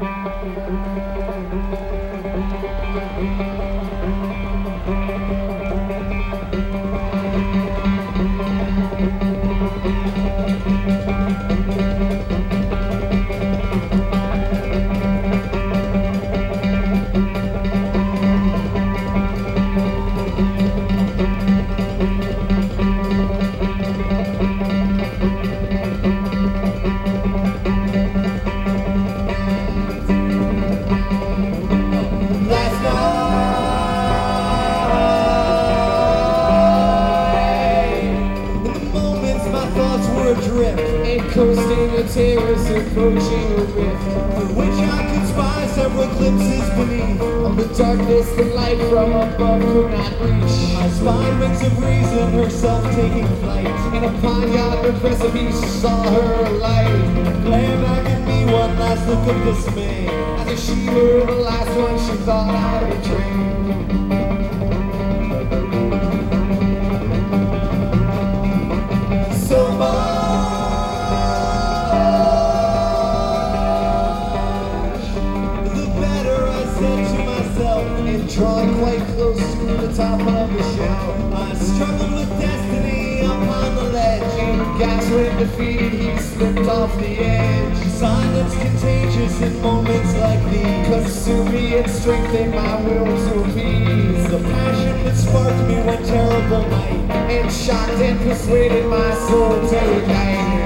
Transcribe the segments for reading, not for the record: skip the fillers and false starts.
Coasting a terrace, approaching a rift, through which I could spy several glimpses beneath. Of the darkness, the light from above could not reach. I spied wings of reason, herself taking flight, and upon yonder precipice saw her alight. Glare back at me one last look of dismay, as if she were the last one she thought I'd betray. So much drawing quite close to the top of the shelf. I struggled with destiny upon the ledge. In gas when defeated, he slipped off the edge. Silence contagious in moments like these. Consume me and strengthen my will to appease the passion that sparked me one terrible night, and shocked and persuaded my soul to ignite.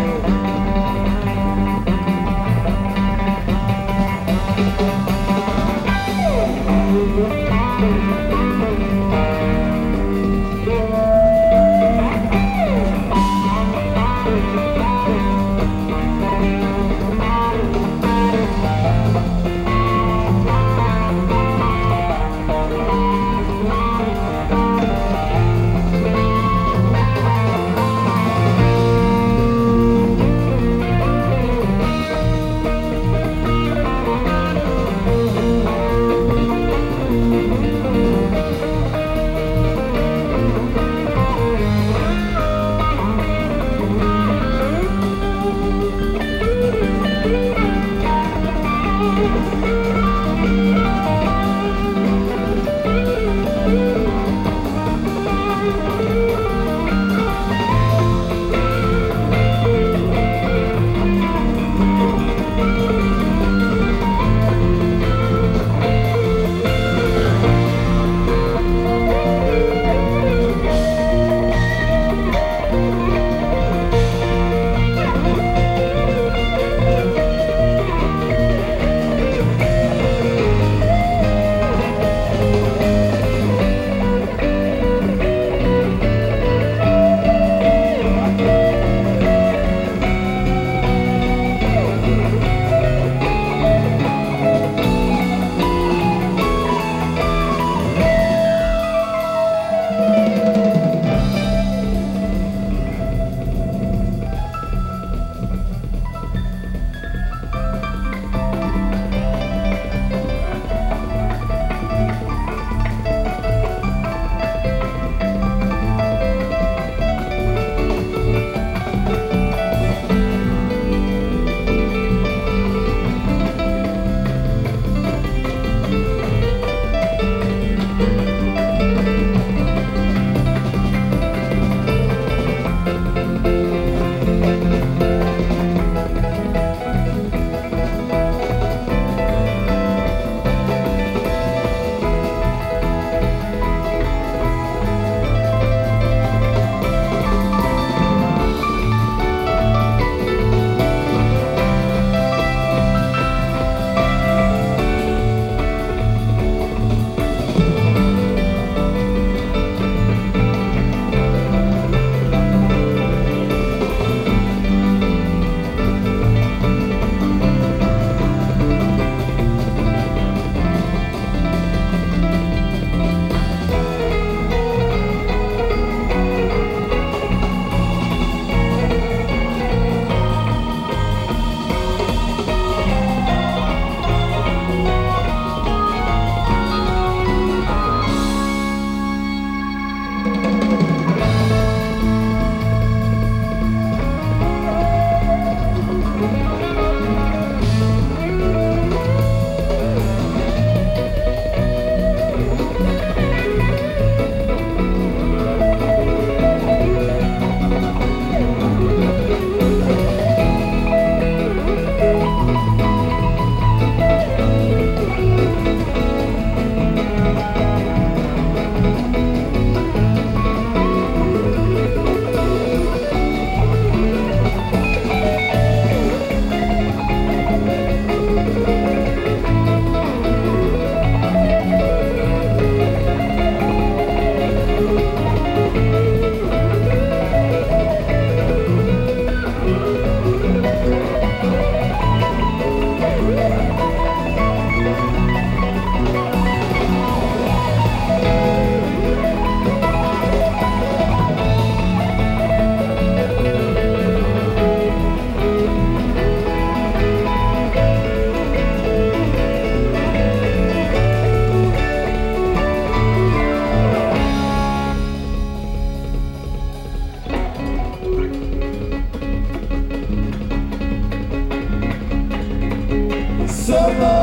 so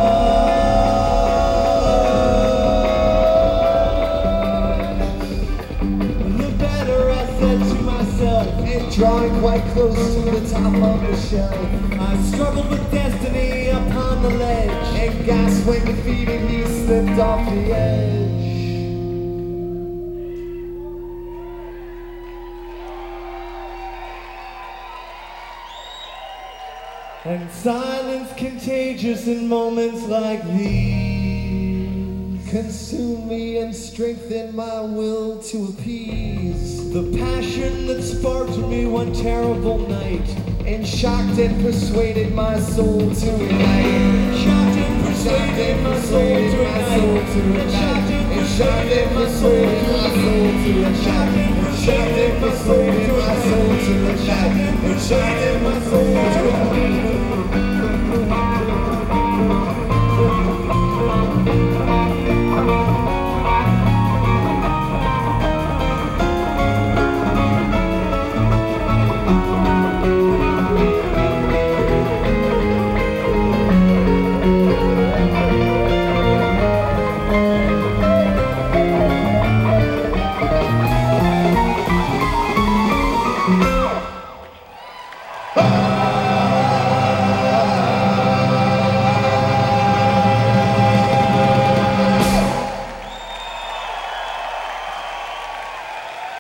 much. The better, I said to myself, and drawing quite close to the top of the shelf. I struggled with destiny upon the ledge, and gasped when defeated he slipped off the edge. And silence contagious in moments like these consume me and strengthen my will to appease the passion that sparked me one terrible night and shocked and persuaded my soul to ignite. Shocked and persuaded my soul to ignite. And shocked and persuaded my soul to ignite. And shocked and persuaded my soul to ignite. And shocked and